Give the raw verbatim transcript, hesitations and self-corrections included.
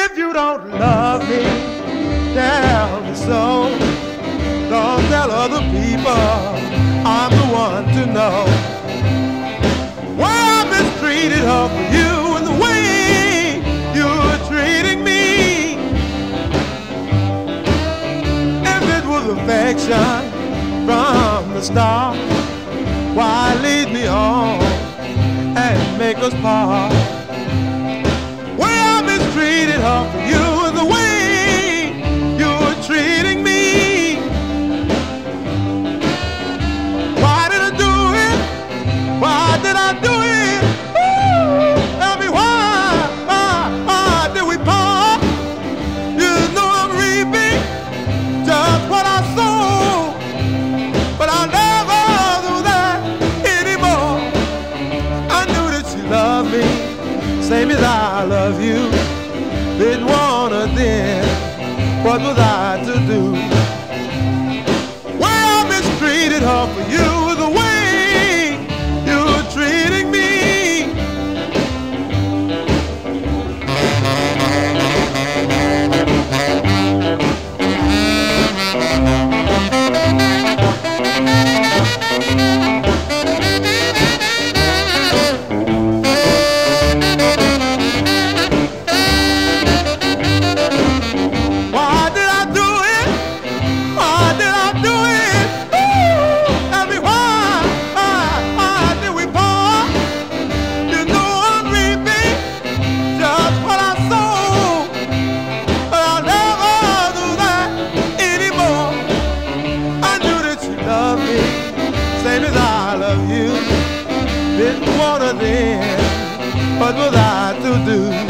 If you don't love me, tell me so. Don't tell other people, I'm the one to know. Why I mistreated her for you and the way you're treating me. If it was affection from the start, why lead me on and make us part? Why I mistreated her for you and the way you're treating me. Why did I do it? Why did I do it? Ooh, tell me why, why, why did we part? You know I'm reaping just what I sow, but I'll never do that anymore. I knew that she loved me, same as I love you. Didn't want her then, what was I to do? Well, I mistreated her for you the way you're treating me. Why did I do it? Why did I do it? Ooh, tell me why, why, why did we part? You know I'm reaping just what I sow, but I'll never do that anymore. I knew that you loved me, same as I love you. Didn't want her then, what was I to do?